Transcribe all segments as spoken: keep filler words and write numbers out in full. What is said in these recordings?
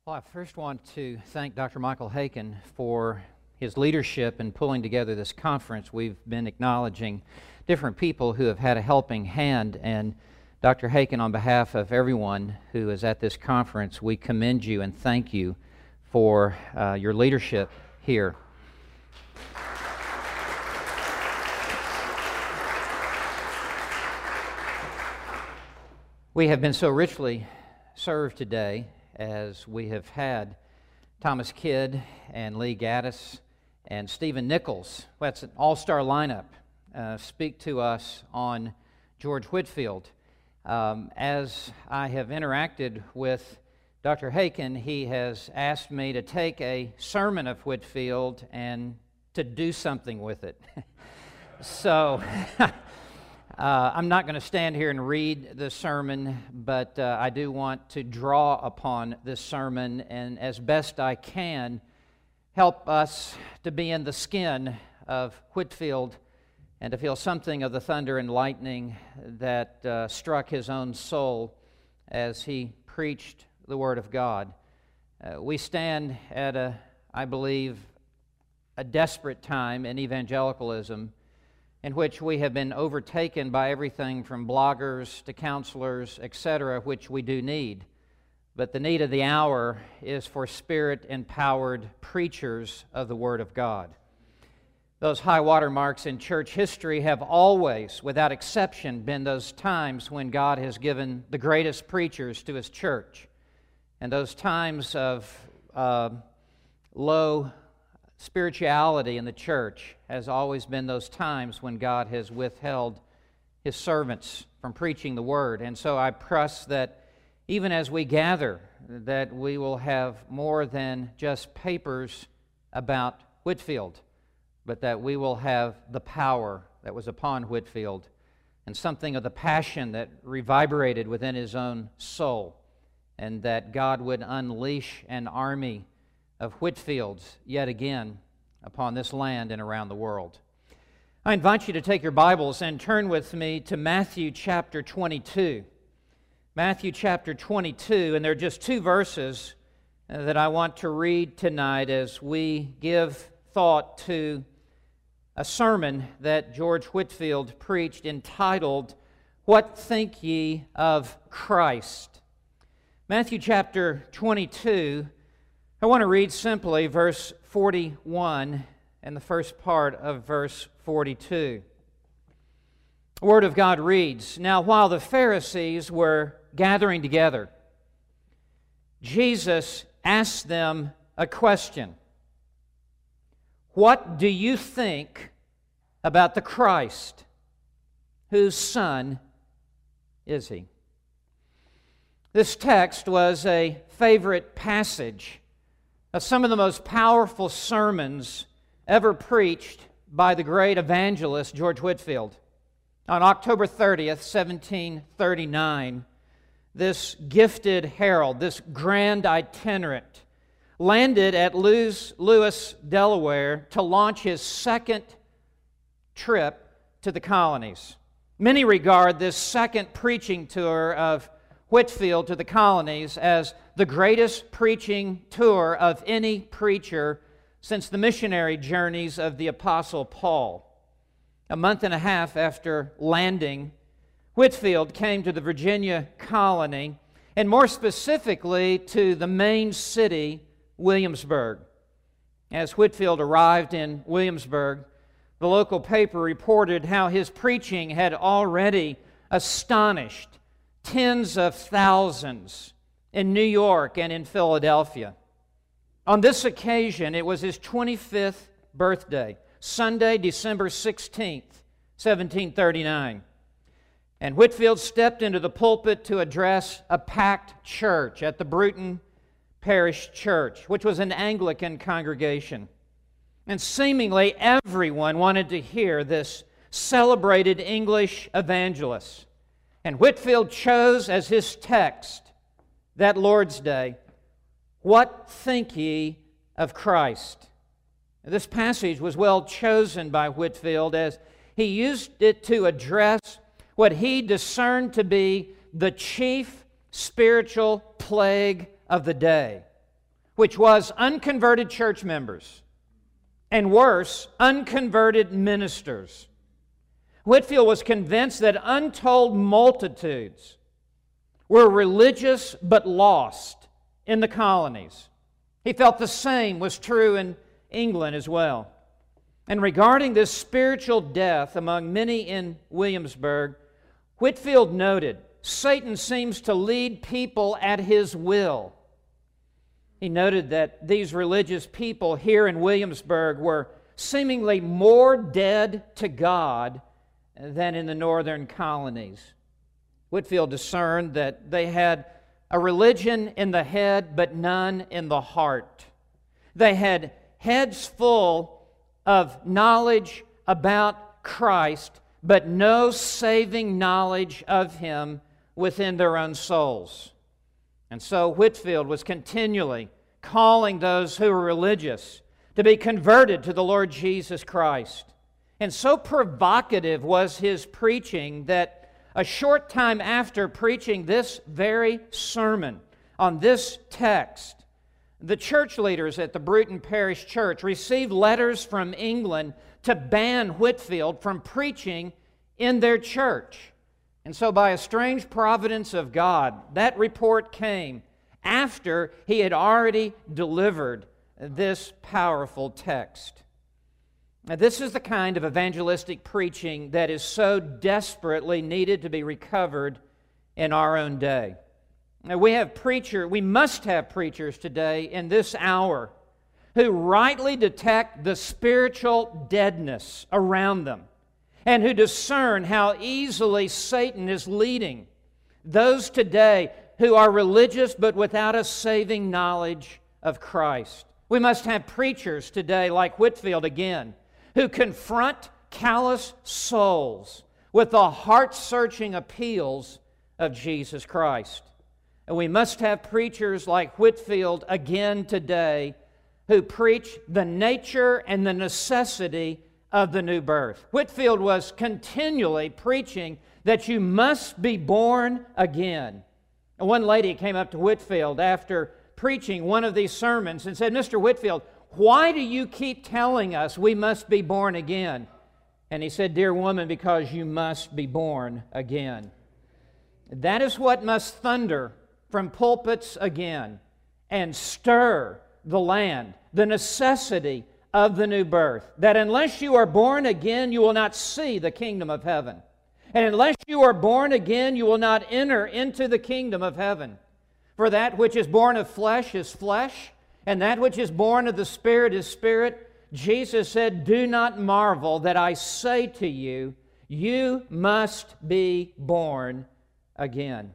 Well, I first want to thank Doctor Michael Haykin for his leadership in pulling together this conference. We've been acknowledging different people who have had a helping hand, and Doctor Haykin, on behalf of everyone who is at this conference, we commend you and thank you for uh, your leadership here. We have been so richly served today as we have had Thomas Kidd and Lee Gaddis and Stephen Nichols, that's an all-star lineup, uh, speak to us on George Whitefield. Um, as I have interacted with Doctor Haykin, he has asked me to take a sermon of Whitefield and to do something with it. so... Uh, I'm not going to stand here and read the sermon, but uh, I do want to draw upon this sermon and, as best I can, help us to be in the skin of Whitefield and to feel something of the thunder and lightning that uh, struck his own soul as he preached the Word of God. Uh, we stand at a, I believe, a desperate time in evangelicalism, in which we have been overtaken by everything from bloggers to counselors, et cetera, which we do need. But the need of the hour is for Spirit-empowered preachers of the Word of God. Those high water marks in church history have always, without exception, been those times when God has given the greatest preachers to His church. And those times of uh, low spirituality in the church has always been those times when God has withheld His servants from preaching the Word. And so I trust that even as we gather, that we will have more than just papers about Whitefield, but that we will have the power that was upon Whitefield and something of the passion that reverberated within his own soul, and that God would unleash an army of Whitefields yet again upon this land and around the world. I invite you to take your Bibles and turn with me to Matthew chapter twenty-two. Matthew chapter twenty-two, and there are just two verses that I want to read tonight as we give thought to a sermon that George Whitefield preached entitled, "What Think Ye of Christ?" Matthew chapter twenty-two, I want to read simply verse forty-one and the first part of verse forty-two. The Word of God reads, "Now while the Pharisees were gathering together, Jesus asked them a question. 'What do you think about the Christ? Whose son is He?'" This text was a favorite passage of some of the most powerful sermons ever preached by the great evangelist George Whitefield. On October thirtieth, seventeen thirty-nine, this gifted herald, this grand itinerant, landed at Lewis, Delaware, to launch his second trip to the colonies. Many regard this second preaching tour of Whitefield to the colonies as the greatest preaching tour of any preacher since the missionary journeys of the Apostle Paul. A month and a half after landing, Whitefield came to the Virginia colony, and more specifically to the main city, Williamsburg. As Whitefield arrived in Williamsburg, the local paper reported how his preaching had already astonished tens of thousands in New York and in Philadelphia. On this occasion, it was his twenty-fifth birthday, Sunday, December sixteenth, seventeen thirty-nine. And Whitefield stepped into the pulpit to address a packed church at the Bruton Parish Church, which was an Anglican congregation. And seemingly everyone wanted to hear this celebrated English evangelist. And Whitefield chose as his text that Lord's Day, "What think ye of Christ?" This passage was well chosen by Whitefield as he used it to address what he discerned to be the chief spiritual plague of the day. which was unconverted church members, and worse, unconverted ministers. Whitefield was convinced that untold multitudes were religious but lost in the colonies. He felt the same was true in England as well. And regarding this spiritual death among many in Williamsburg, Whitefield noted, Satan seems to lead people at his will. He noted that these religious people here in Williamsburg were seemingly more dead to God than in the northern colonies. Whitefield discerned that they had a religion in the head, but none in the heart. They had heads full of knowledge about Christ, but no saving knowledge of Him within their own souls. And so Whitefield was continually calling those who were religious to be converted to the Lord Jesus Christ. And so provocative was his preaching that a short time after preaching this very sermon on this text, the church leaders at the Bruton Parish Church received letters from England to ban Whitefield from preaching in their church. And so by a strange providence of God, that report came after he had already delivered this powerful text. Now, this is the kind of evangelistic preaching that is so desperately needed to be recovered in our own day. Now, we have preacher, we must have preachers today in this hour who rightly detect the spiritual deadness around them and who discern how easily Satan is leading those today who are religious but without a saving knowledge of Christ. We must have preachers today like Whitefield again, who confront callous souls with the heart-searching appeals of Jesus Christ. And we must have preachers like Whitefield again today who preach the nature and the necessity of the new birth. Whitefield was continually preaching that you must be born again. And one lady came up to Whitefield after preaching one of these sermons and said, Mister Whitefield, why do you keep telling us we must be born again? And he said, dear woman, because you must be born again. That is what must thunder from pulpits again and stir the land, the necessity of the new birth. That unless you are born again, you will not see the kingdom of heaven. And unless you are born again, you will not enter into the kingdom of heaven. For that which is born of flesh is flesh, and that which is born of the Spirit is spirit. Jesus said, do not marvel that I say to you, you must be born again.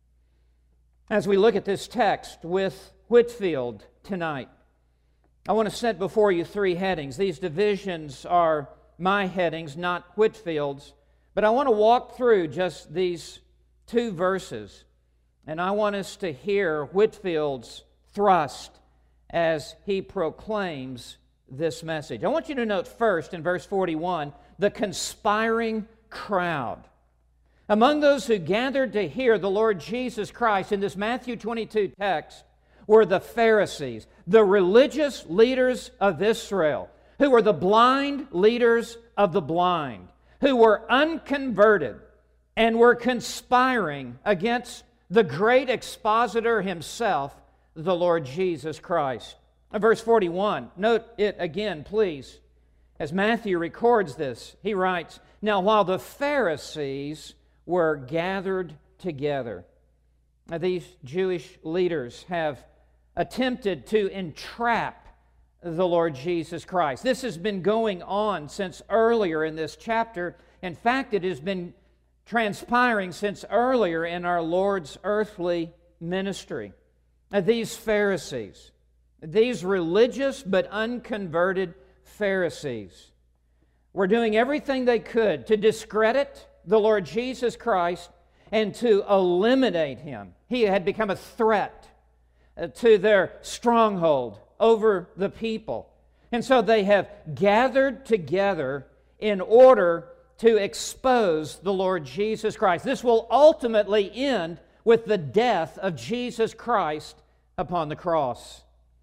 As we look at this text with Whitefield tonight, I want to set before you three headings. These divisions are my headings, not Whitefield's, but I want to walk through just these two verses, and I want us to hear Whitefield's thrust as he proclaims this message. I want you to note first in verse forty-one, the conspiring crowd. Among those who gathered to hear the Lord Jesus Christ in this Matthew twenty-two text were the Pharisees, the religious leaders of Israel, who were the blind leaders of the blind, who were unconverted and were conspiring against the great expositor himself, the Lord Jesus Christ. Verse forty-one, note it again, please. As Matthew records this, he writes, now while the Pharisees were gathered together. Now, these Jewish leaders have attempted to entrap the Lord Jesus Christ. This has been going on since earlier in this chapter. In fact, it has been transpiring since earlier in our Lord's earthly ministry. Now, these Pharisees, these religious but unconverted Pharisees, were doing everything they could to discredit the Lord Jesus Christ and to eliminate Him. He had become a threat to their stronghold over the people. And so they have gathered together in order to expose the Lord Jesus Christ. This will ultimately end with the death of Jesus Christ upon the cross.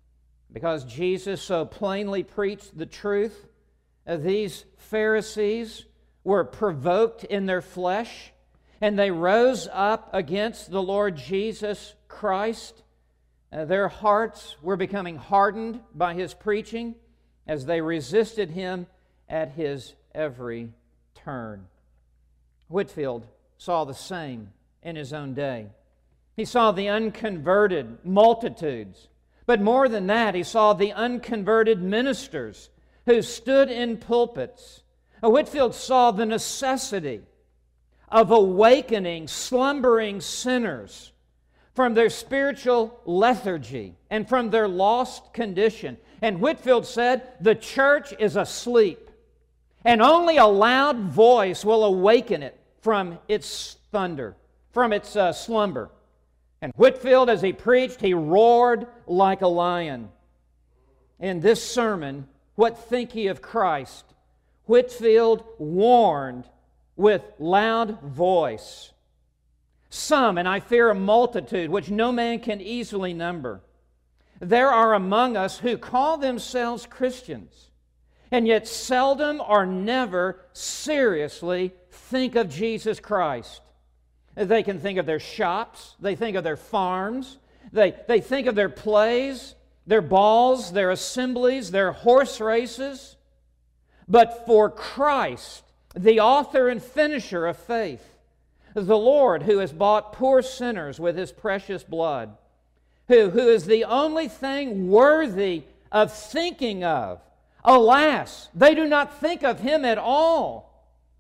Because Jesus so plainly preached the truth, uh, these Pharisees were provoked in their flesh, and they rose up against the Lord Jesus Christ. Uh, their hearts were becoming hardened by His preaching as they resisted Him at His every turn. Whitefield saw the same in his own day. He saw the unconverted multitudes, but more than that, he saw the unconverted ministers who stood in pulpits. Whitefield saw the necessity of awakening slumbering sinners from their spiritual lethargy and from their lost condition. And Whitefield said, the church is asleep, and only a loud voice will awaken it from its thunder, from its uh, slumber. And Whitefield, as he preached, he roared like a lion. In this sermon, What Think Ye of Christ?, Whitefield warned with loud voice. Some, and I fear a multitude, which no man can easily number, there are among us who call themselves Christians, and yet seldom or never seriously think of Jesus Christ. They can think of their shops, they think of their farms, they, they think of their plays, their balls, their assemblies, their horse races. But for Christ, the author and finisher of faith, the Lord who has bought poor sinners with His precious blood, who, who is the only thing worthy of thinking of. Alas, they do not think of Him at all.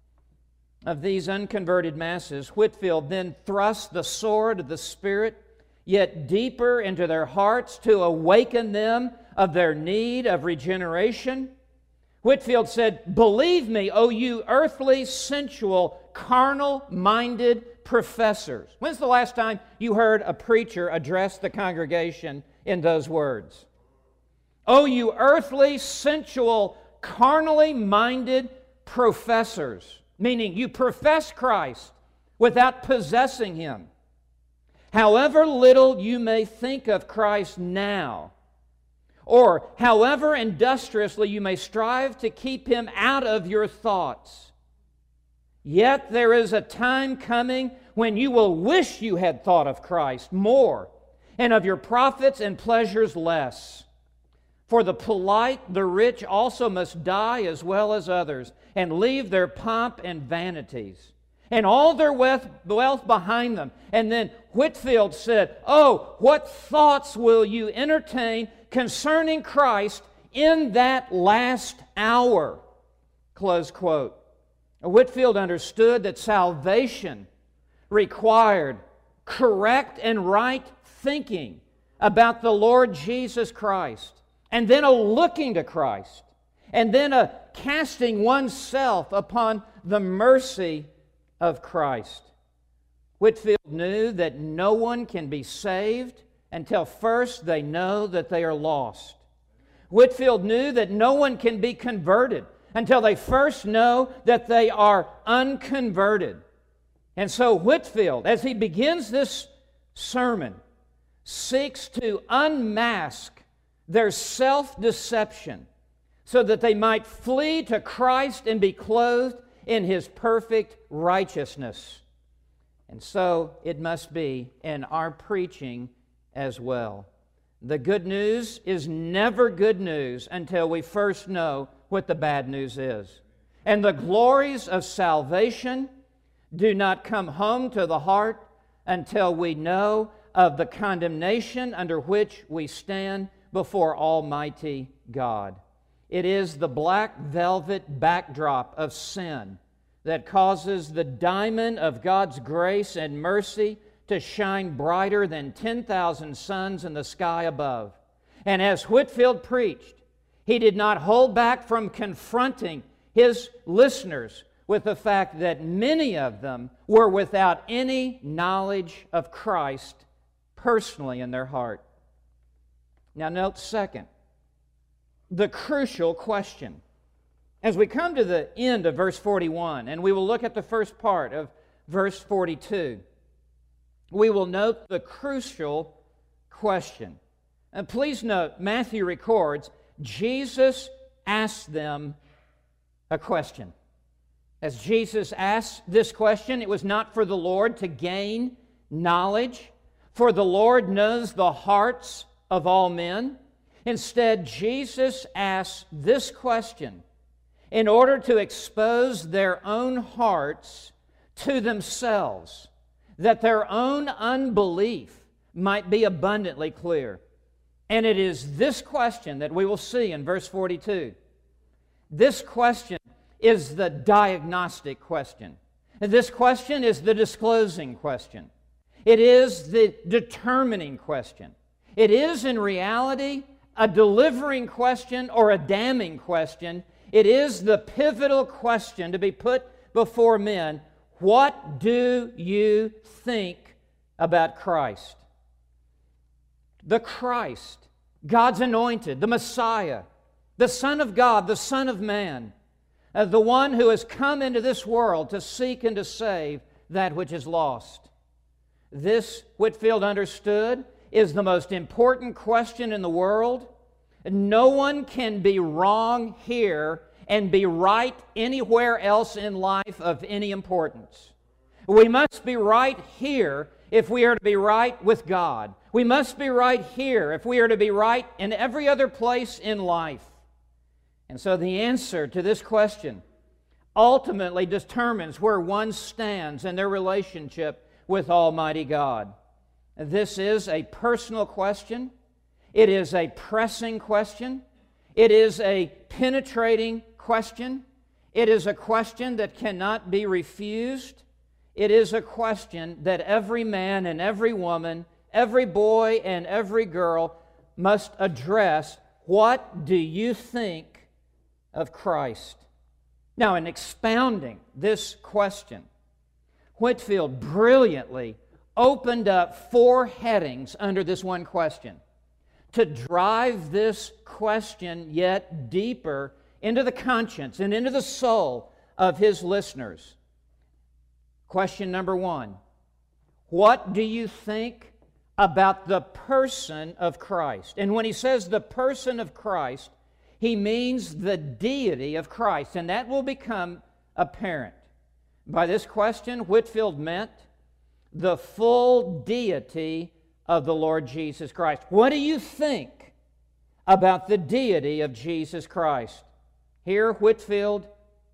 Of these unconverted masses, Whitefield then thrust the sword of the Spirit yet deeper into their hearts to awaken them of their need of regeneration. Whitefield said, "Believe me, O you earthly, sensual, carnal-minded professors." When's the last time you heard a preacher address the congregation in those words? "O you earthly, sensual, carnally-minded professors," meaning you profess Christ without possessing Him. "However little you may think of Christ now, or however industriously you may strive to keep Him out of your thoughts, yet there is a time coming when you will wish you had thought of Christ more, and of your profits and pleasures less. For the polite, the rich also must die as well as others, and leave their pomp and vanities, and all their wealth, wealth behind them." And then Whitefield said, "Oh, what thoughts will you entertain concerning Christ in that last hour?" Close quote. Whitefield understood that salvation required correct and right thinking about the Lord Jesus Christ, and then a looking to Christ, and then a casting oneself upon the mercy of Christ. Whitefield knew that no one can be saved until first they know that they are lost. Whitefield knew that no one can be converted until they first know that they are unconverted. And so Whitefield, as he begins this sermon, seeks to unmask their self-deception so that they might flee to Christ and be clothed in His perfect righteousness. And so it must be in our preaching as well. The good news is never good news until we first know what the bad news is. And the glories of salvation do not come home to the heart until we know of the condemnation under which we stand before Almighty God. It is the black velvet backdrop of sin that causes the diamond of God's grace and mercy to shine brighter than ten thousand suns in the sky above. And as Whitefield preached, he did not hold back from confronting his listeners with the fact that many of them were without any knowledge of Christ personally in their heart. Now note second, the crucial question. As we come to the end of verse forty-one, and we will look at the first part of verse forty-two, we will note the crucial question. And please note, Matthew records, Jesus asked them a question. As Jesus asked this question, it was not for the Lord to gain knowledge, for the Lord knows the hearts of all men. Instead, Jesus asked this question in order to expose their own hearts to themselves, that their own unbelief might be abundantly clear. And it is this question that we will see in verse forty-two. This question is the diagnostic question. This question is the disclosing question. It is the determining question. It is, in reality, a delivering question or a damning question. It is the pivotal question to be put before men. What do you think about Christ? The Christ, God's anointed, the Messiah, the Son of God, the Son of Man, uh, the one who has come into this world to seek and to save that which is lost. This, Whitefield understood, is the most important question in the world. No one can be wrong here and be right anywhere else in life of any importance. We must be right here if we are to be right with God. We must be right here if we are to be right in every other place in life. And so the answer to this question ultimately determines where one stands in their relationship with Almighty God. This is a personal question. It is a pressing question. It is a penetrating question. It is a question that cannot be refused. It is a question that every man and every woman, every boy and every girl must address. What do you think of Christ? Now, in expounding this question, Whitefield brilliantly opened up four headings under this one question to drive this question yet deeper into the conscience and into the soul of his listeners. Question number one, what do you think about the person of Christ? And when he says the person of Christ, he means the deity of Christ, and that will become apparent. By this question, Whitefield meant the full deity of the Lord Jesus Christ. What do you think about the deity of Jesus Christ? Here, Whitefield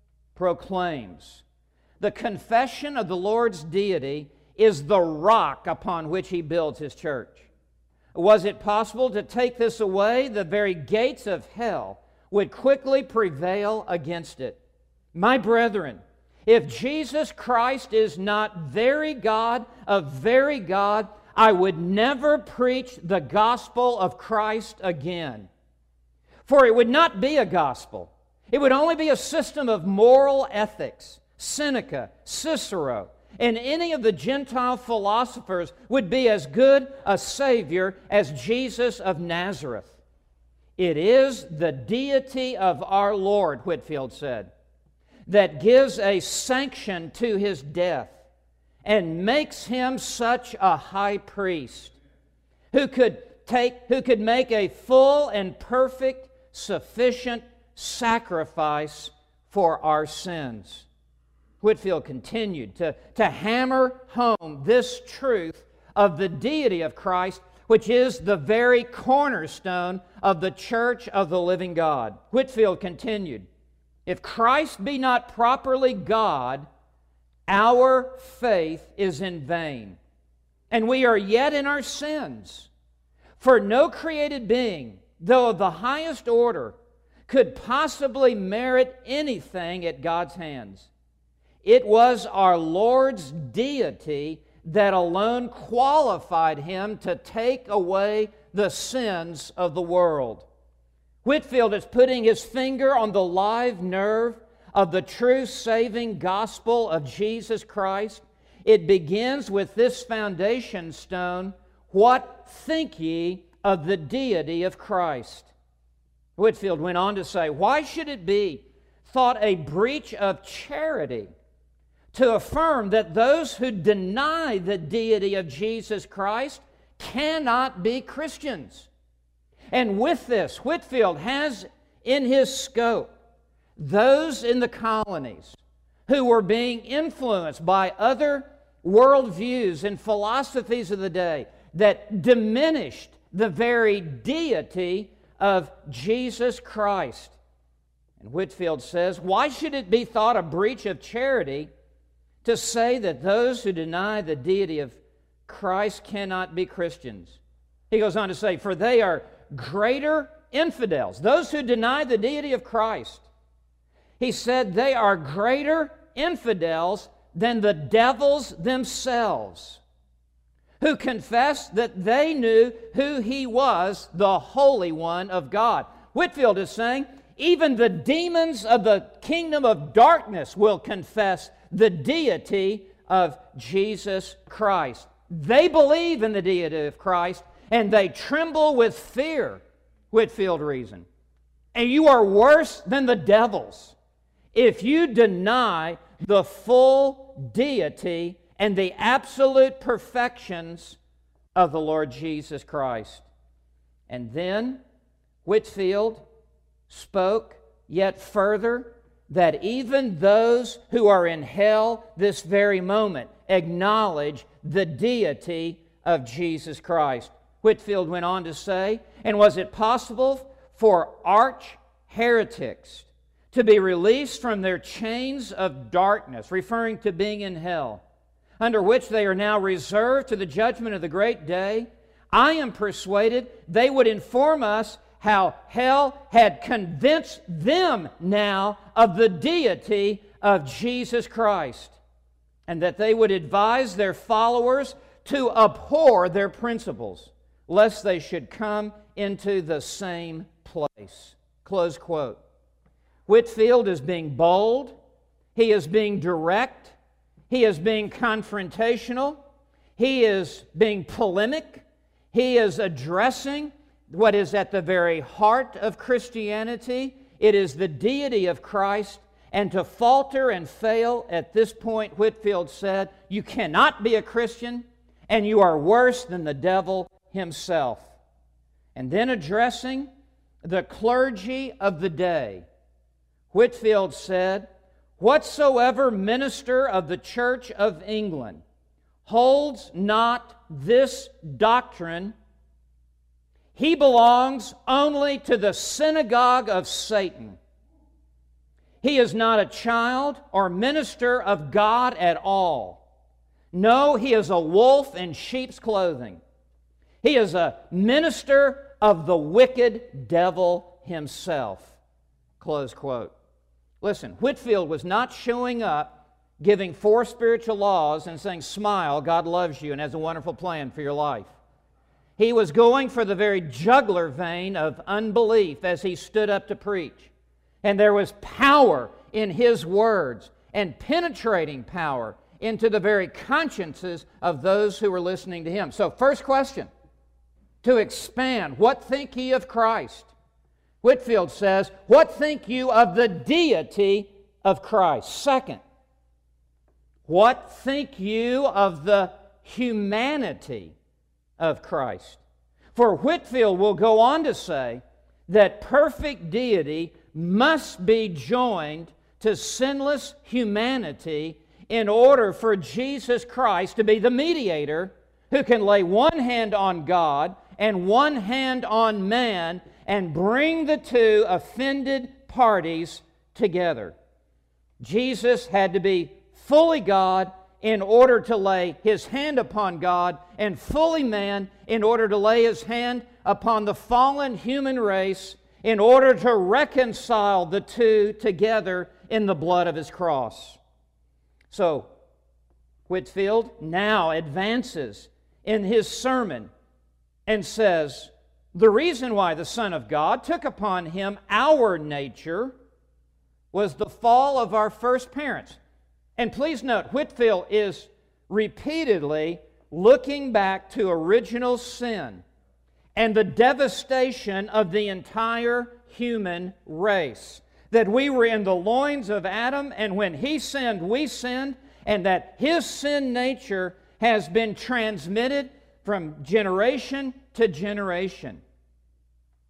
proclaims, the confession of the Lord's deity is the rock upon which He builds His church. Was it possible to take this away? The very gates of hell would quickly prevail against it. My brethren, if Jesus Christ is not very God of very God, I would never preach the gospel of Christ again. For it would not be a gospel. It would only be a system of moral ethics. Seneca, Cicero, and any of the Gentile philosophers would be as good a Savior as Jesus of Nazareth. It is the deity of our Lord, Whitefield said, that gives a sanction to His death and makes Him such a high priest who could take, who could make a full and perfect, sufficient sacrifice for our sins. Whitefield continued to, to hammer home this truth of the deity of Christ, which is the very cornerstone of the church of the living God. Whitefield continued, if Christ be not properly God, our faith is in vain, and we are yet in our sins. For no created being, though of the highest order, could possibly merit anything at God's hands. It was our Lord's deity that alone qualified Him to take away the sins of the world. Whitefield is putting his finger on the live nerve of the true saving gospel of Jesus Christ. It begins with this foundation stone, what think ye of the deity of Christ? Whitefield went on to say, why should it be thought a breach of charity to affirm that those who deny the deity of Jesus Christ cannot be Christians? And with this, Whitefield has in his scope those in the colonies who were being influenced by other worldviews and philosophies of the day that diminished the very deity of Jesus Christ. And Whitefield says, why should it be thought a breach of charity to say that those who deny the deity of Christ cannot be Christians? He goes on to say, for they are greater infidels, those who deny the deity of Christ. He said they are greater infidels than the devils themselves, who confessed that they knew who He was, the Holy One of God. Whitefield is saying, even the demons of the kingdom of darkness will confess the deity of Jesus Christ. They believe in the deity of Christ, and they tremble with fear, Whitefield reasoned. And you are worse than the devils if you deny the full deity and the absolute perfections of the Lord Jesus Christ. And then Whitefield spoke yet further that even those who are in hell this very moment acknowledge the deity of Jesus Christ. Whitefield went on to say, and was it possible for arch heretics to be released from their chains of darkness, referring to being in hell, under which they are now reserved to the judgment of the great day? I am persuaded they would inform us how hell had convinced them now of the deity of Jesus Christ, and that they would advise their followers to abhor their principles, lest they should come into the same place. Close quote. Whitefield is being bold. He is being direct. He is being confrontational. He is being polemic. He is addressing what is at the very heart of Christianity. It is the deity of Christ. And to falter and fail at this point, Whitefield said, you cannot be a Christian, and you are worse than the devil himself. And then addressing the clergy of the day, Whitefield said, whatsoever minister of the Church of England holds not this doctrine, he belongs only to the synagogue of Satan. He is not a child or minister of God at all. No, he is a wolf in sheep's clothing. He is a minister of the wicked devil himself. Close quote. Listen, Whitefield was not showing up, giving four spiritual laws and saying, smile, God loves you and has a wonderful plan for your life. He was going for the very jugular vein of unbelief as he stood up to preach. And there was power in his words, and penetrating power into the very consciences of those who were listening to him. So, first question, to expand, what think ye of Christ? Whitefield says, what think you of the deity of Christ? Second, what think you of the humanity of Christ? For Whitefield will go on to say that perfect deity must be joined to sinless humanity in order for Jesus Christ to be the mediator who can lay one hand on God and one hand on man and bring the two offended parties together. Jesus had to be fully God in order to lay His hand upon God, and fully man in order to lay His hand upon the fallen human race in order to reconcile the two together in the blood of His cross. So, Whitefield now advances in his sermon and says, the reason why the Son of God took upon Him our nature was the fall of our first parents. And please note, Whitefield is repeatedly looking back to original sin and the devastation of the entire human race. That we were in the loins of Adam, and when he sinned, we sinned, and that his sin nature has been transmitted from generation to generation.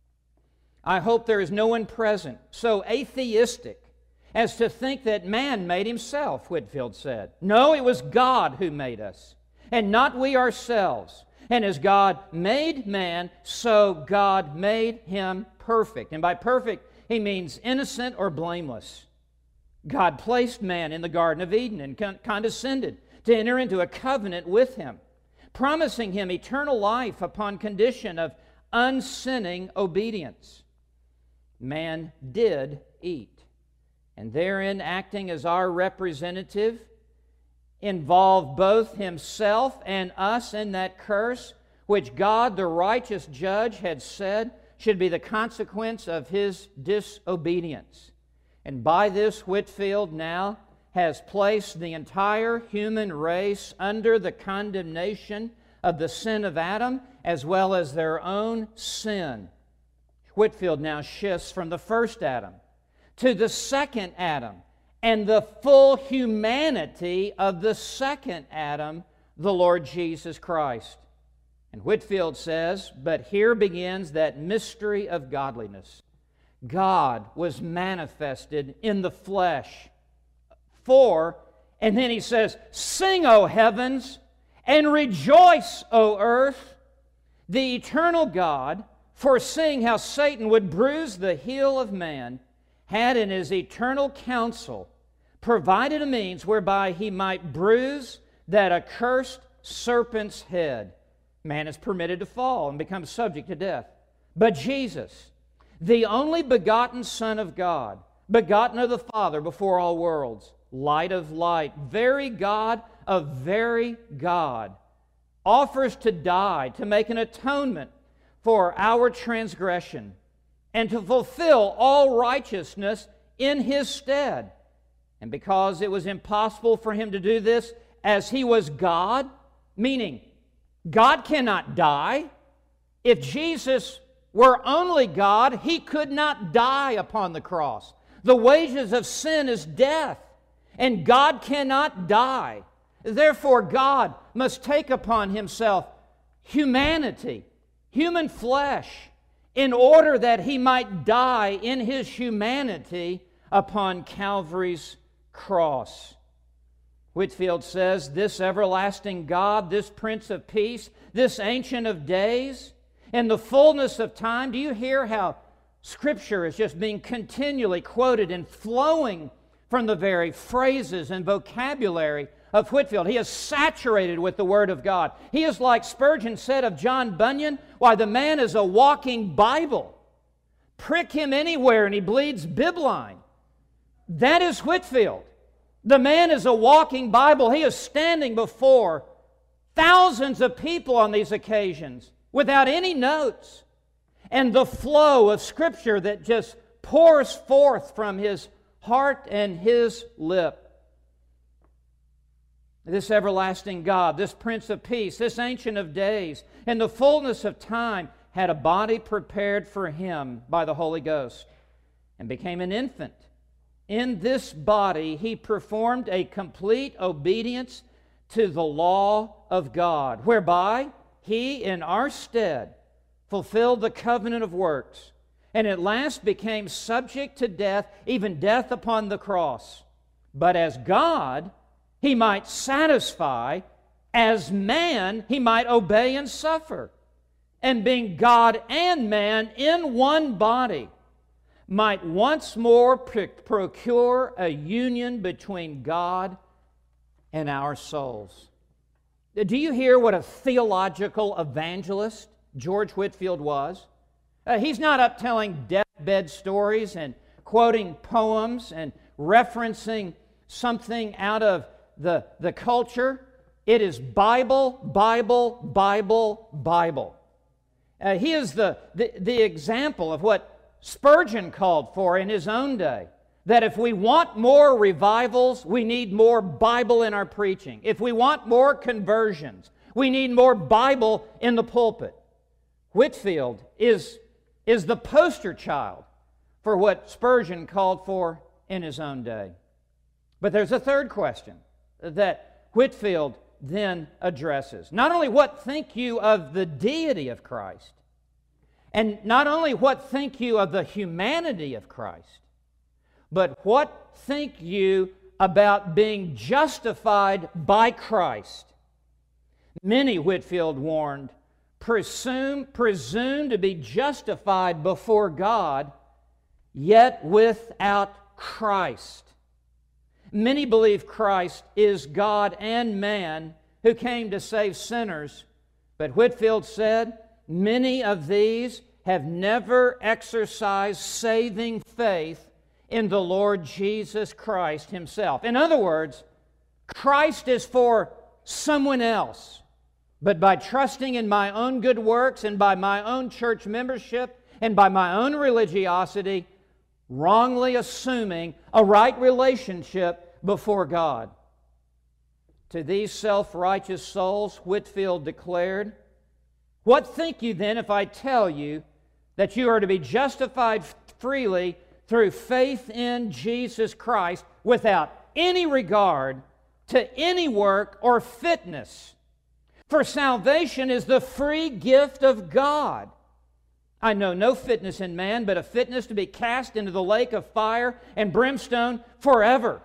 I hope there is no one present so atheistic as to think that man made himself, Whitefield said. No, it was God who made us, and not we ourselves. And as God made man, so God made him perfect. And by perfect, he means innocent or blameless. God placed man in the Garden of Eden and condescended to enter into a covenant with him, promising him eternal life upon condition of unsinning obedience. Man did eat, and therein acting as our representative, involved both himself and us in that curse which God, the righteous judge, had said should be the consequence of his disobedience. And by this, Whitefield now has placed the entire human race under the condemnation of the sin of Adam as well as their own sin. Whitefield now shifts from the first Adam to the second Adam and the full humanity of the second Adam, the Lord Jesus Christ. And Whitefield says, but here begins that mystery of godliness. God was manifested in the flesh. For, and then he says, sing, O heavens, and rejoice, O earth. The eternal God, foreseeing how Satan would bruise the heel of man, had in his eternal counsel provided a means whereby he might bruise that accursed serpent's head. Man is permitted to fall and become subject to death. But Jesus, the only begotten Son of God, begotten of the Father before all worlds, light of light, very God of very God, offers to die to make an atonement for our transgression and to fulfill all righteousness in His stead. And because it was impossible for Him to do this as He was God, meaning God cannot die. If Jesus were only God, He could not die upon the cross. The wages of sin is death, and God cannot die. Therefore, God must take upon Himself humanity, human flesh, in order that He might die in His humanity upon Calvary's cross. Whitefield says, this everlasting God, this Prince of Peace, this Ancient of Days, in the fullness of time. Do you hear how Scripture is just being continually quoted and flowing from the very phrases and vocabulary of Whitefield? He is saturated with the Word of God. He is like Spurgeon said of John Bunyan, why, the man is a walking Bible. Prick him anywhere and he bleeds bibline. That is Whitefield. The man is a walking Bible. He is standing before thousands of people on these occasions without any notes. And the flow of Scripture that just pours forth from his heart and his lip. This everlasting God, this Prince of Peace, this Ancient of Days, in the fullness of time, had a body prepared for Him by the Holy Ghost and became an infant. In this body, He performed a complete obedience to the law of God, whereby He, in our stead, fulfilled the covenant of works, and at last became subject to death, even death upon the cross. But as God, He might satisfy; as man, He might obey and suffer. And being God and man in one body, might once more procure a union between God and our souls. Do you hear what a theological evangelist George Whitefield was? Uh, he's not up telling deathbed stories and quoting poems and referencing something out of the, the culture. It is Bible, Bible, Bible, Bible. Uh, he is the, the, the example of what Spurgeon called for in his own day, that if we want more revivals, we need more Bible in our preaching. If we want more conversions, we need more Bible in the pulpit. Whitefield is, is the poster child for what Spurgeon called for in his own day. But there's a third question that Whitefield then addresses. Not only what think you of the deity of Christ, And not only what think you of the humanity of Christ, but what think you about being justified by Christ? Many, Whitefield warned, presume, presume to be justified before God, yet without Christ. Many believe Christ is God and man who came to save sinners, but Whitefield said, many of these have never exercised saving faith in the Lord Jesus Christ Himself. In other words, Christ is for someone else. But by trusting in my own good works and by my own church membership and by my own religiosity, wrongly assuming a right relationship before God. To these self-righteous souls, Whitefield declared, what think you then if I tell you that you are to be justified freely through faith in Jesus Christ without any regard to any work or fitness? For salvation is the free gift of God. I know no fitness in man, but a fitness to be cast into the lake of fire and brimstone forever.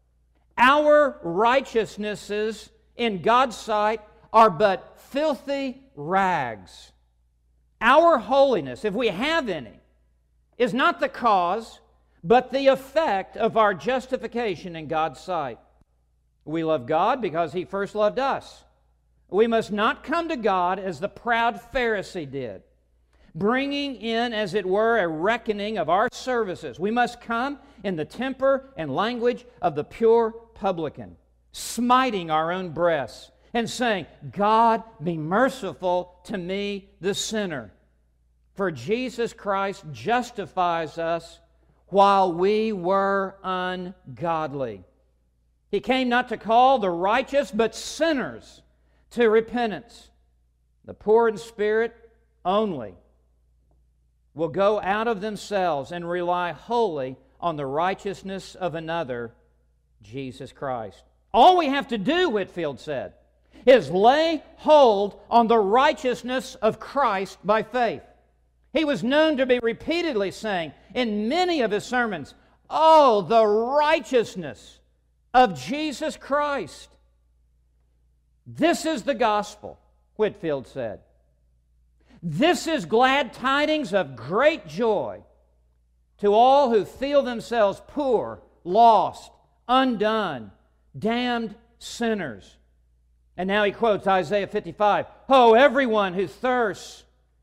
Our righteousnesses in God's sight are but filthy rags. Our holiness, if we have any, is not the cause, but the effect of our justification in God's sight. We love God because He first loved us. We must not come to God as the proud Pharisee did, bringing in, as it were, a reckoning of our services. We must come in the temper and language of the pure publican, smiting our own breasts and saying, God, be merciful to me, the sinner. For Jesus Christ justifies us while we were ungodly. He came not to call the righteous, but sinners to repentance. The poor in spirit only will go out of themselves and rely wholly on the righteousness of another, Jesus Christ. All we have to do, Whitefield said, is lay hold on the righteousness of Christ by faith. He was known to be repeatedly saying in many of his sermons, oh, the righteousness of Jesus Christ. This is the gospel, Whitefield said. This is glad tidings of great joy to all who feel themselves poor, lost, undone, damned sinners. And now he quotes Isaiah fifty-five. Oh, everyone who thirsts,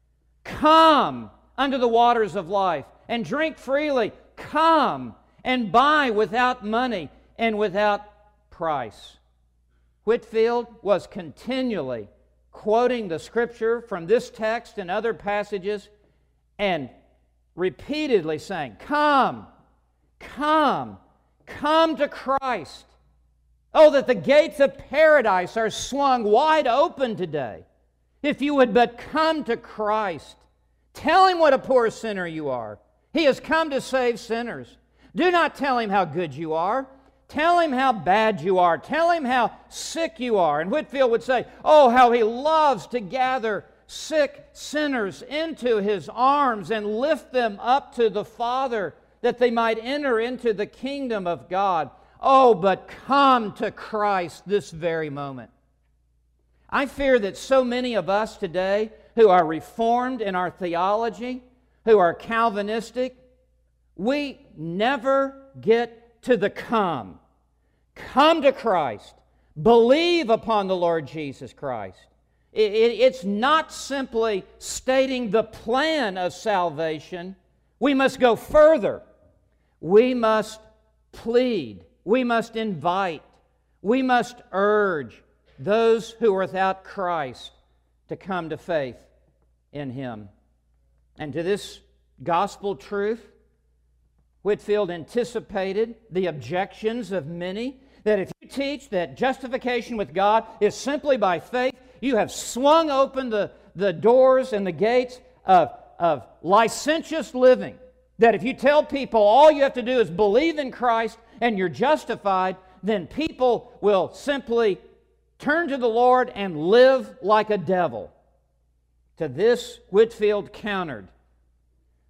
come unto the waters of life and drink freely. Come and buy without money and without price. Whitefield was continually quoting the Scripture from this text and other passages and repeatedly saying, come, come, come to Christ. Oh, that the gates of paradise are swung wide open today. If you would but come to Christ, tell Him what a poor sinner you are. He has come to save sinners. Do not tell Him how good you are. Tell Him how bad you are. Tell Him how sick you are. And Whitefield would say, oh, how He loves to gather sick sinners into His arms and lift them up to the Father that they might enter into the kingdom of God. Oh, but come to Christ this very moment. I fear that so many of us today who are reformed in our theology, who are Calvinistic, we never get to the come. Come to Christ. Believe upon the Lord Jesus Christ. It, it, it's not simply stating the plan of salvation. We must go further. We must plead. We must invite. We must urge those who are without Christ to come to faith in Him. And to this gospel truth, Whitefield anticipated the objections of many, that if you teach that justification with God is simply by faith, you have swung open the, the doors and the gates of, of licentious living. That if you tell people all you have to do is believe in Christ and you're justified, then people will simply turn to the Lord and live like a devil. To this, Whitefield countered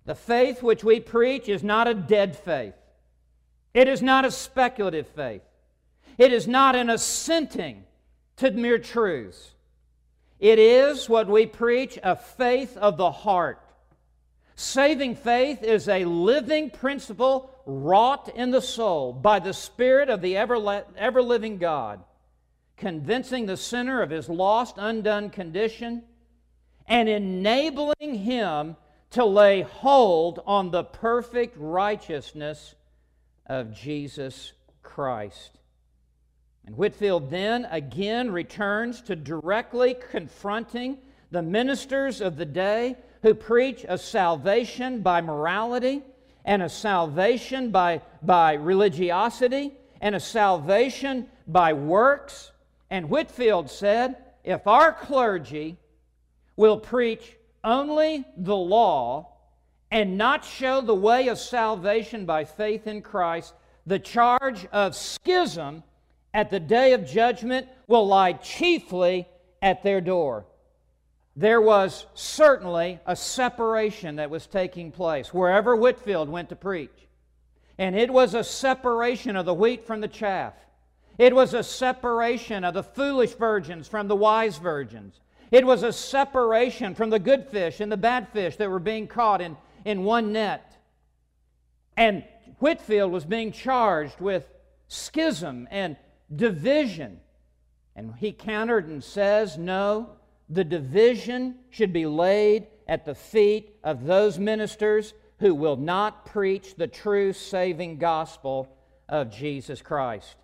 The faith which we preach is not a dead faith. It is not a speculative faith. It is not an assenting to mere truths. It is what we preach, a faith of the heart. Saving faith is a living principle wrought in the soul by the Spirit of the ever-living God, convincing the sinner of his lost, undone condition and enabling him to lay hold on the perfect righteousness of Jesus Christ. And Whitefield then again returns to directly confronting the ministers of the day who preach a salvation by morality and a salvation by, by religiosity and a salvation by works. And Whitefield said, if our clergy will preach only the law and not show the way of salvation by faith in Christ, the charge of schism at the day of judgment will lie chiefly at their door. There was certainly a separation that was taking place wherever Whitefield went to preach. And it was a separation of the wheat from the chaff. It was a separation of the foolish virgins from the wise virgins. It was a separation from the good fish and the bad fish that were being caught in, in one net. And Whitefield was being charged with schism and division. And he countered and says, no, the division should be laid at the feet of those ministers who will not preach the true saving gospel of Jesus Christ.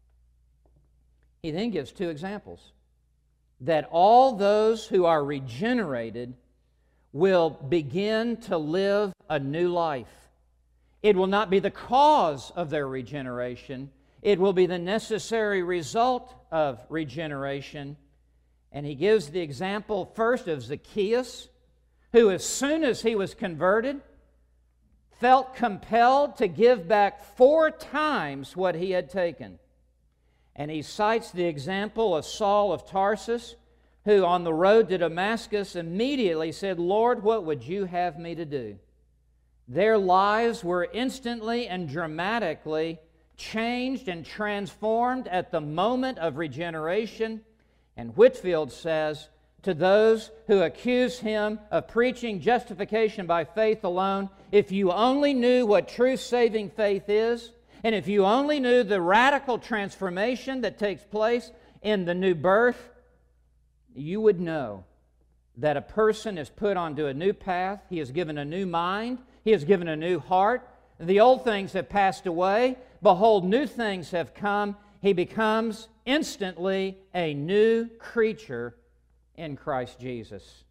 He then gives two examples. That all those who are regenerated will begin to live a new life. It will not be the cause of their regeneration. It will be the necessary result of regeneration. And he gives the example first of Zacchaeus, who as soon as he was converted, felt compelled to give back four times what he had taken. And he cites the example of Saul of Tarsus, who on the road to Damascus immediately said, Lord, what would you have me to do? Their lives were instantly and dramatically changed and transformed at the moment of regeneration. And Whitefield says, to those who accuse him of preaching justification by faith alone, if you only knew what true saving faith is, and if you only knew the radical transformation that takes place in the new birth, you would know that a person is put onto a new path. He is given a new mind. He is given a new heart. The old things have passed away. Behold, new things have come. He becomes instantly a new creature in Christ Jesus.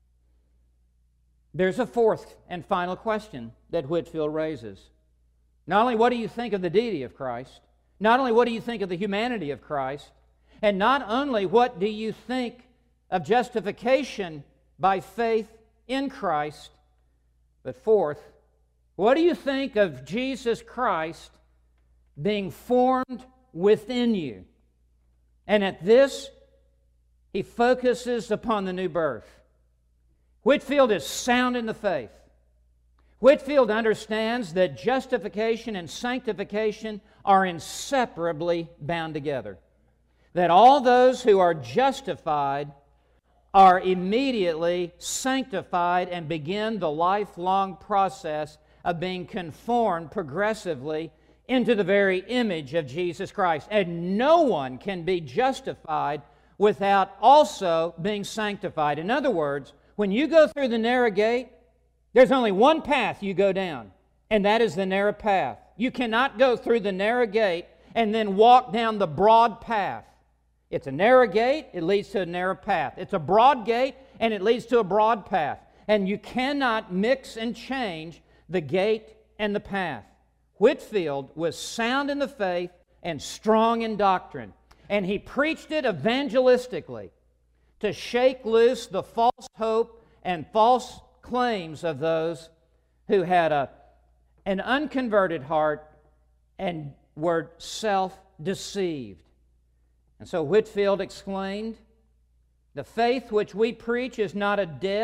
There's a fourth and final question that Whitefield raises. Not only what do you think of the deity of Christ, not only what do you think of the humanity of Christ, and not only what do you think of justification by faith in Christ, but fourth, what do you think of Jesus Christ being formed within you? And at this, he focuses upon the new birth. Whitefield is sound in the faith. Whitefield understands that justification and sanctification are inseparably bound together. That all those who are justified are immediately sanctified and begin the lifelong process of being conformed progressively into the very image of Jesus Christ. And no one can be justified without also being sanctified. In other words, when you go through the narrow gate, there's only one path you go down, and that is the narrow path. You cannot go through the narrow gate and then walk down the broad path. It's a narrow gate, it leads to a narrow path. It's a broad gate, and it leads to a broad path. And you cannot mix and change the gate and the path. Whitefield was sound in the faith and strong in doctrine, and he preached it evangelistically to shake loose the false hope and false claims of those who had a, an unconverted heart and were self-deceived. And so Whitefield exclaimed, the faith which we preach is not a dead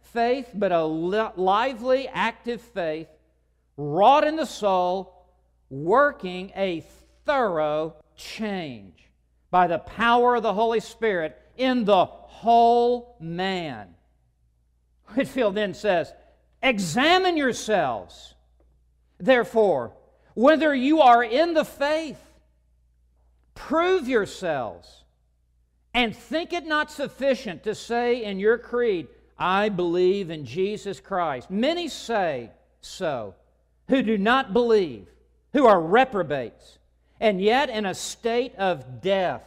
faith, but a li- lively, active faith, wrought in the soul, working a thorough change by the power of the Holy Spirit in the whole man. Whitefield then says, examine yourselves, therefore, whether you are in the faith. Prove yourselves, and think it not sufficient to say in your creed, I believe in Jesus Christ. Many say so, who do not believe, who are reprobates, and yet in a state of death.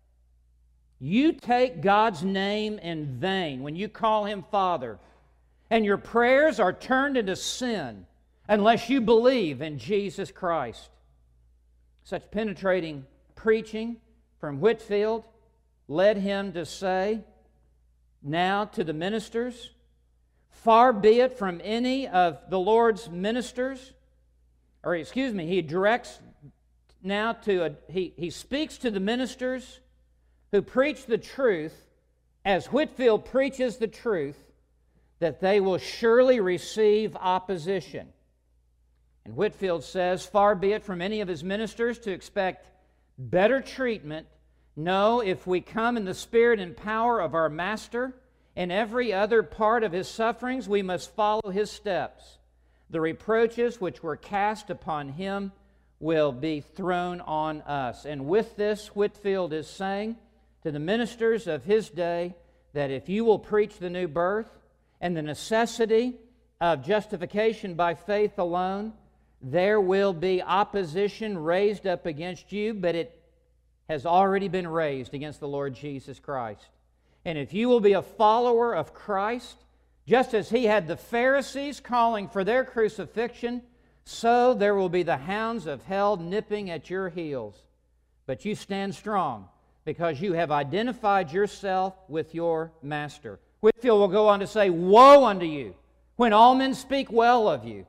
You take God's name in vain when you call Him Father, and your prayers are turned into sin unless you believe in Jesus Christ. Such penetrating preaching from Whitefield led him to say, now to the ministers, far be it from any of the Lord's ministers, or excuse me, he directs now to, a, he, he speaks to the ministers who preach the truth as Whitefield preaches the truth, that they will surely receive opposition. And Whitefield says, far be it from any of his ministers to expect better treatment. No, if we come in the spirit and power of our Master in every other part of His sufferings, we must follow His steps. The reproaches which were cast upon Him will be thrown on us. And with this, Whitefield is saying to the ministers of his day that if you will preach the new birth and the necessity of justification by faith alone, there will be opposition raised up against you, but it has already been raised against the Lord Jesus Christ. And if you will be a follower of Christ, just as He had the Pharisees calling for their crucifixion, so there will be the hounds of hell nipping at your heels. But you stand strong because you have identified yourself with your Master. Whitefield will go on to say, woe unto you when all men speak well of you.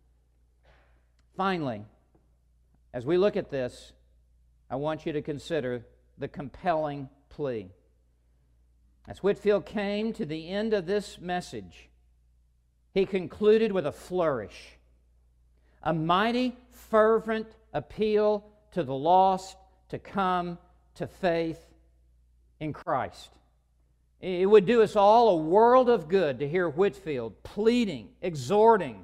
Finally, as we look at this, I want you to consider the compelling plea. As Whitefield came to the end of this message, he concluded with a flourish, a mighty, fervent appeal to the lost to come to faith in Christ. It would do us all a world of good to hear Whitefield pleading, exhorting,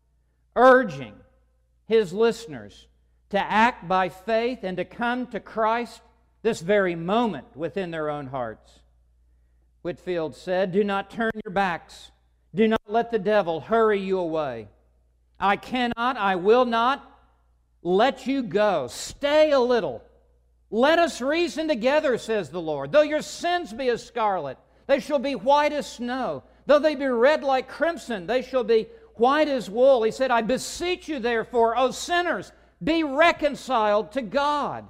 urging his listeners to act by faith and to come to Christ this very moment within their own hearts. Whitefield said, do not turn your backs. Do not let the devil hurry you away. I cannot, I will not let you go. Stay a little. Let us reason together, says the Lord. Though your sins be as scarlet, they shall be white as snow. Though they be red like crimson, they shall be white as wool. He said, I beseech you therefore, O sinners, be reconciled to God.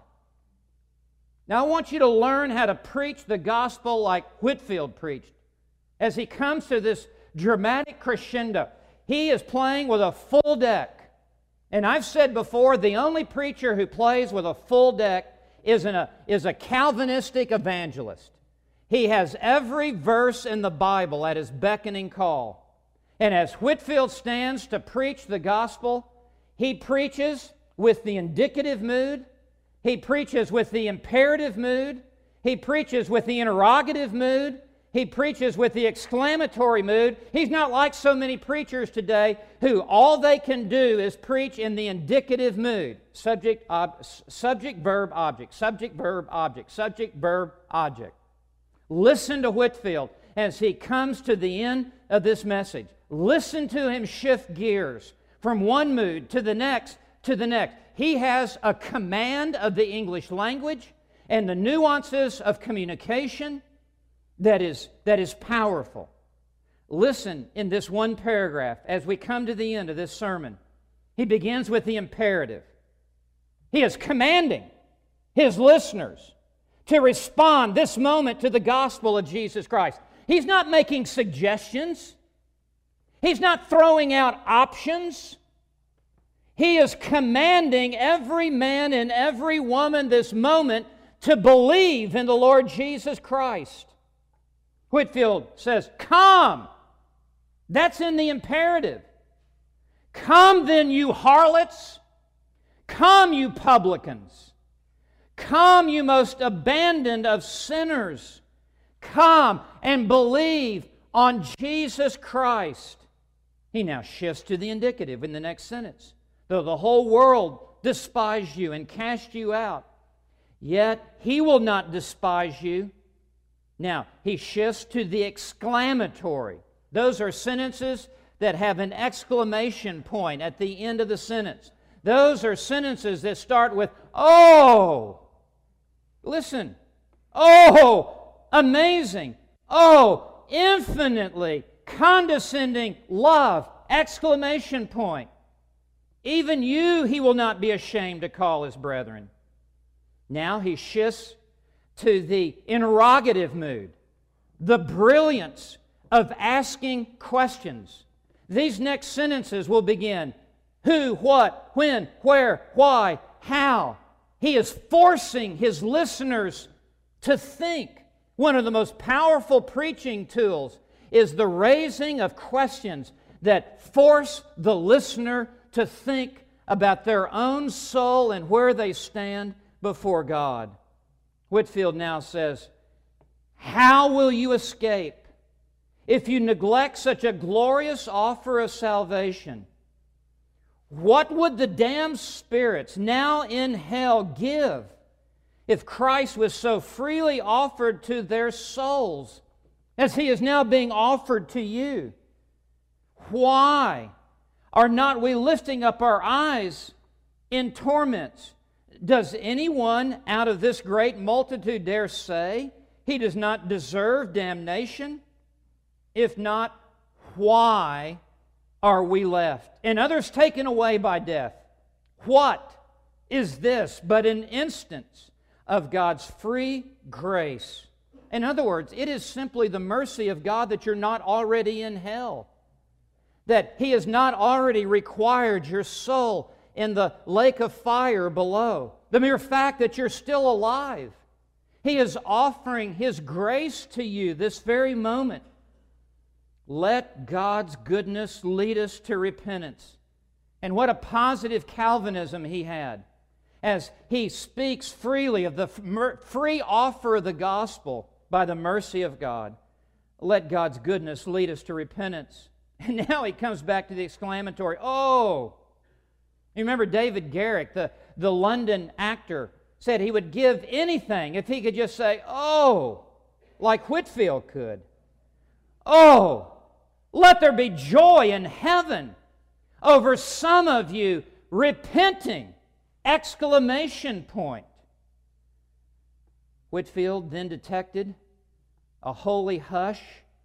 Now I want you to learn how to preach the gospel like Whitefield preached. As he comes to this dramatic crescendo, he is playing with a full deck. And I've said before, the only preacher who plays with a full deck is, an, a, is a Calvinistic evangelist. He has every verse in the Bible at his beckoning call. And as Whitefield stands to preach the gospel, he preaches with the indicative mood, he preaches with the imperative mood, he preaches with the interrogative mood, he preaches with the exclamatory mood. He's not like so many preachers today who all they can do is preach in the indicative mood. Subject, ob, subject, verb, object, subject, verb, object, subject, verb, object. Listen to Whitefield as he comes to the end of this message. Listen to him shift gears from one mood to the next to the next. He has a command of the English language and the nuances of communication that is, that is powerful. Listen in this one paragraph as we come to the end of this sermon. He begins with the imperative. He is commanding his listeners to respond this moment to the gospel of Jesus Christ. He's not making suggestions. He's not throwing out options. He is commanding every man and every woman this moment to believe in the Lord Jesus Christ. Whitefield says, come. That's in the imperative. Come then, you harlots. Come, you publicans. Come, you most abandoned of sinners. Come and believe on Jesus Christ. He now shifts to the indicative in the next sentence. Though the whole world despise you and cast you out, yet He will not despise you. Now, he shifts to the exclamatory. Those are sentences that have an exclamation point at the end of the sentence. Those are sentences that start with, oh! Listen. Oh! Amazing. Oh! Infinitely condescending love! Exclamation point. Even you He will not be ashamed to call His brethren. Now he shifts to the interrogative mood, the brilliance of asking questions. These next sentences will begin, who, what, when, where, why, how. He is forcing his listeners to think. One of the most powerful preaching tools is the raising of questions that force the listener to think about their own soul and where they stand before God. Whitefield now says, how will you escape if you neglect such a glorious offer of salvation? What would the damned spirits now in hell give if Christ was so freely offered to their souls as He is now being offered to you? Why are not we lifting up our eyes in torments? Does anyone out of this great multitude dare say he does not deserve damnation? If not, why are we left, and others taken away by death? What is this but an instance of God's free grace? In other words, it is simply the mercy of God that you're not already in hell, that He has not already required your soul in the lake of fire below. The mere fact that you're still alive. He is offering His grace to you this very moment. Let God's goodness lead us to repentance. And what a positive Calvinism he had as he speaks freely of the free offer of the gospel by the mercy of God. Let God's goodness lead us to repentance. And now he comes back to the exclamatory, oh! You remember David Garrick, the, the London actor, said he would give anything if he could just say, oh, like Whitefield could. Oh! Let there be joy in heaven over some of you repenting! Exclamation point. Whitefield then detected a holy hush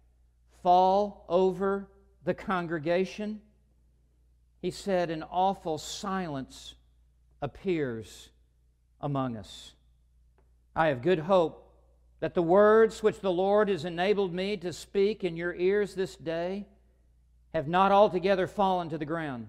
fall over the congregation. He said, an awful silence appears among us. I have good hope that the words which the Lord has enabled me to speak in your ears this day have not altogether fallen to the ground.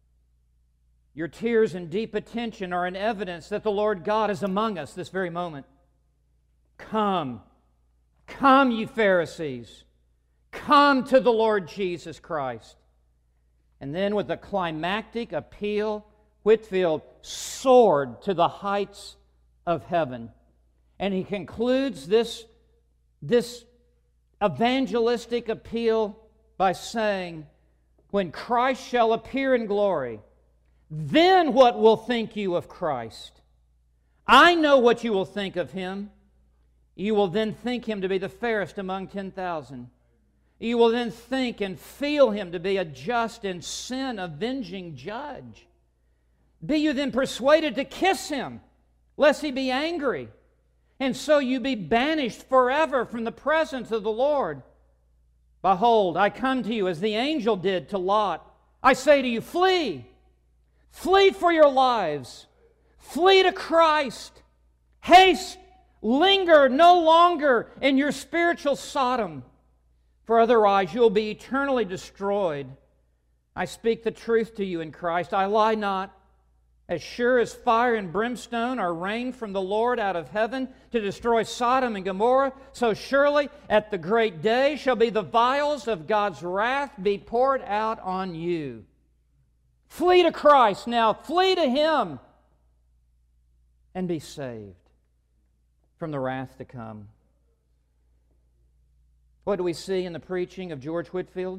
Your tears and deep attention are an evidence that the Lord God is among us this very moment. Come, come, you Pharisees, come to the Lord Jesus Christ. And then with a climactic appeal, Whitefield soared to the heights of heaven. And he concludes this, this evangelistic appeal by saying, when Christ shall appear in glory, then what will think you of Christ? I know what you will think of Him. You will then think Him to be the fairest among ten thousand. You will then think and feel Him to be a just and sin-avenging judge. Be you then persuaded to kiss Him, lest He be angry, and so you be banished forever from the presence of the Lord. Behold, I come to you as the angel did to Lot. I say to you, flee! Flee for your lives! Flee to Christ! Haste! Linger no longer in your spiritual Sodom, for otherwise you will be eternally destroyed. I speak the truth to you in Christ. I lie not. As sure as fire and brimstone are rained from the Lord out of heaven to destroy Sodom and Gomorrah, so surely at the great day shall be the vials of God's wrath be poured out on you. Flee to Christ now. Flee to Him and be saved from the wrath to come. What do we see in the preaching of George Whitefield?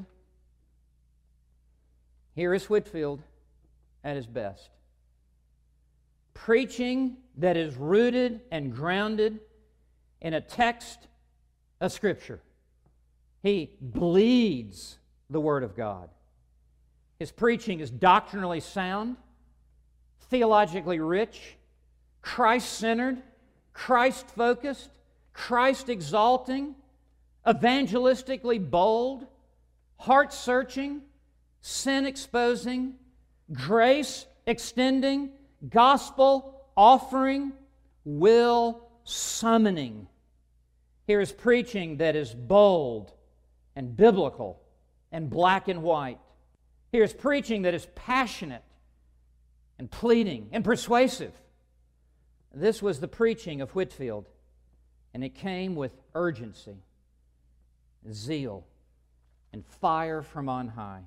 Here is Whitefield at his best. Preaching that is rooted and grounded in a text of Scripture. He bleeds the Word of God. His preaching is doctrinally sound, theologically rich, Christ-centered, Christ-focused, Christ-exalting, evangelistically bold, heart-searching, sin-exposing, grace-extending, gospel-offering, will-summoning. Here is preaching that is bold and biblical and black and white. Here is preaching that is passionate and pleading and persuasive. This was the preaching of Whitefield, and it came with urgency, zeal, and fire from on high.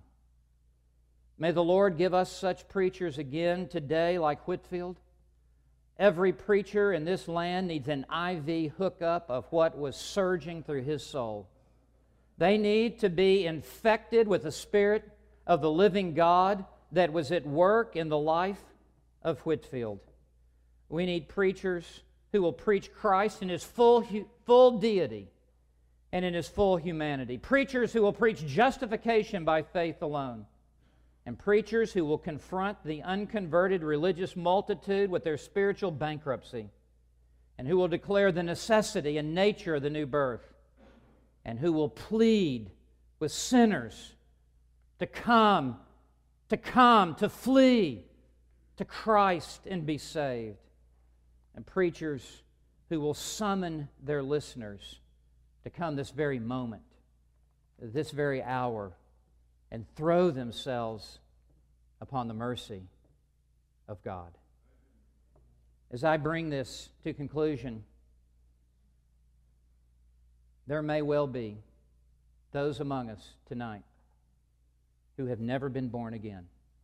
May the Lord give us such preachers again today like Whitefield. Every preacher in this land needs an I V hookup of what was surging through his soul. They need to be infected with the Spirit of the living God that was at work in the life of Whitefield. We need preachers who will preach Christ in His full, full deity and in His full humanity. Preachers who will preach justification by faith alone. And preachers who will confront the unconverted religious multitude with their spiritual bankruptcy, and who will declare the necessity and nature of the new birth, and who will plead with sinners to come, to come, to flee to Christ and be saved. And preachers who will summon their listeners to come this very moment, this very hour, and throw themselves upon the mercy of God. As I bring this to conclusion, there may well be those among us tonight who have never been born again.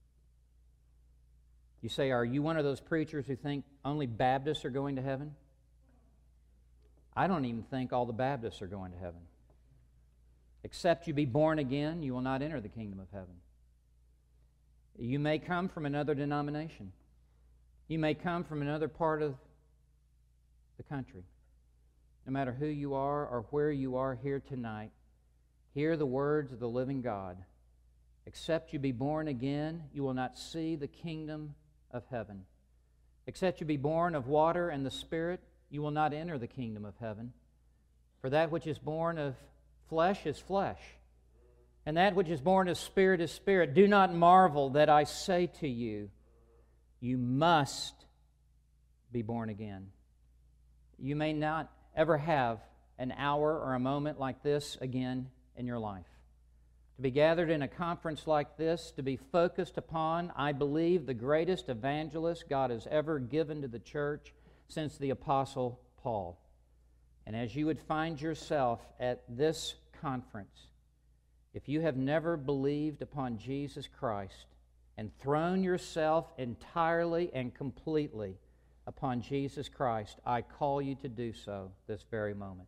You say, are you one of those preachers who think only Baptists are going to heaven? I don't even think all the Baptists are going to heaven. Except you be born again, you will not enter the kingdom of heaven. You may come from another denomination. You may come from another part of the country. No matter who you are or where you are here tonight, hear the words of the living God. Except you be born again, you will not see the kingdom of heaven. Except you be born of water and the Spirit, you will not enter the kingdom of heaven. For that which is born of flesh is flesh, and that which is born of spirit is spirit. Do not marvel that I say to you, you must be born again. You may not ever have an hour or a moment like this again in your life. To be gathered in a conference like this, to be focused upon, I believe, the greatest evangelist God has ever given to the church since the Apostle Paul. And as you would find yourself at this conference, if you have never believed upon Jesus Christ and thrown yourself entirely and completely upon Jesus Christ, I call you to do so this very moment.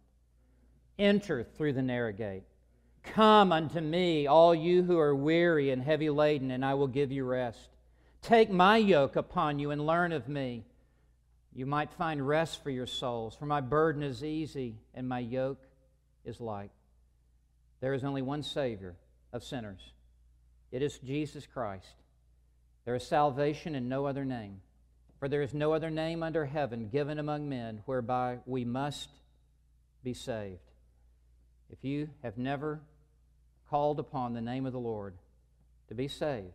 Enter through the narrow gate. Come unto me, all you who are weary and heavy laden, and I will give you rest. Take my yoke upon you and learn of me. You might find rest for your souls, for my burden is easy and my yoke is light. There is only one Savior of sinners. It is Jesus Christ. There is salvation in no other name, for there is no other name under heaven given among men whereby we must be saved. If you have never called upon the name of the Lord to be saved,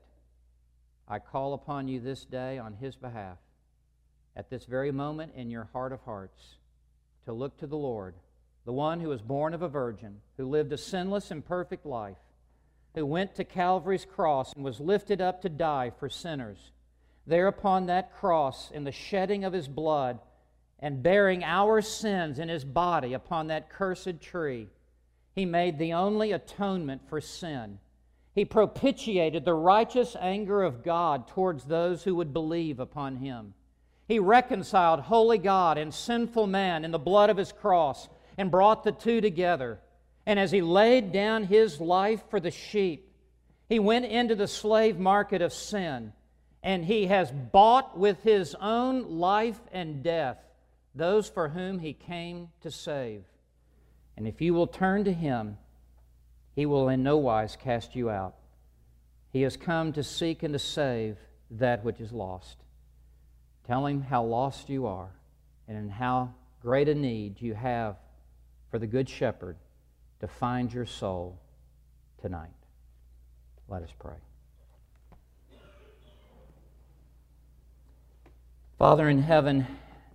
I call upon you this day on His behalf, at this very moment in your heart of hearts, to look to the Lord, the one who was born of a virgin, who lived a sinless and perfect life, who went to Calvary's cross and was lifted up to die for sinners, there upon that cross in the shedding of His blood and bearing our sins in His body upon that cursed tree, He made the only atonement for sin. He propitiated the righteous anger of God towards those who would believe upon Him. He reconciled holy God and sinful man in the blood of His cross and brought the two together. And as He laid down His life for the sheep, He went into the slave market of sin, and He has bought with His own life and death those for whom He came to save. And if you will turn to Him, He will in no wise cast you out. He has come to seek and to save that which is lost. Tell Him how lost you are and in how great a need you have for the Good Shepherd to find your soul tonight. Let us pray. Father in heaven,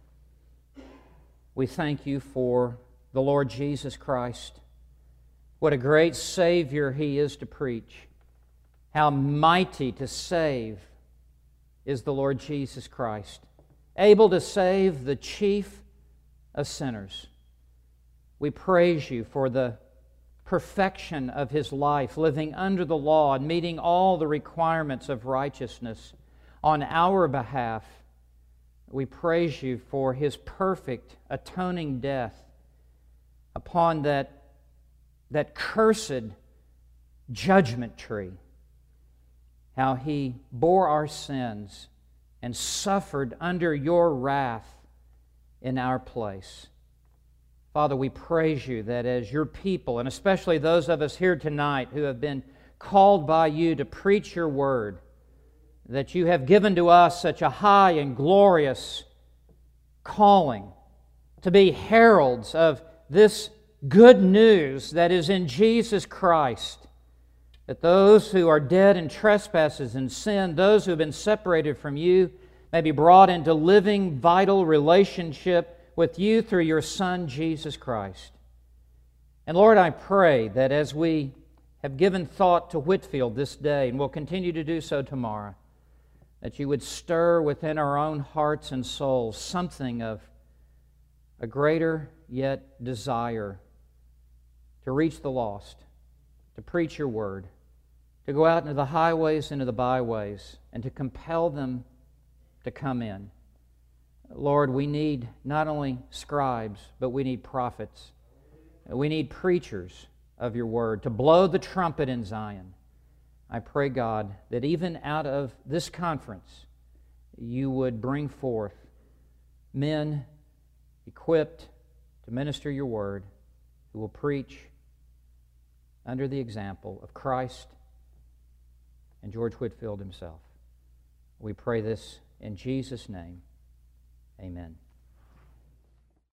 we thank You for the Lord Jesus Christ. What a great Savior He is to preach. How mighty to save is the Lord Jesus Christ, able to save the chief of sinners. We praise You for the perfection of His life, living under the law and meeting all the requirements of righteousness on our behalf. We praise You for His perfect atoning death upon that, that cursed judgment tree. How He bore our sins and suffered under Your wrath in our place. Father, we praise You that as Your people, and especially those of us here tonight who have been called by You to preach Your Word, that You have given to us such a high and glorious calling to be heralds of this good news that is in Jesus Christ. That those who are dead in trespasses and sin, those who have been separated from You, may be brought into living, vital relationship with You through Your Son, Jesus Christ. And Lord, I pray that as we have given thought to Whitfield this day, and will continue to do so tomorrow, that You would stir within our own hearts and souls something of a greater yet desire to reach the lost, to preach Your Word, to go out into the highways, into the byways, and to compel them to come in. Lord, we need not only scribes, but we need prophets. We need preachers of Your Word to blow the trumpet in Zion. I pray, God, that even out of this conference, You would bring forth men equipped to minister Your Word, who will preach under the example of Christ and George Whitfield himself. We pray this in Jesus' name. Amen.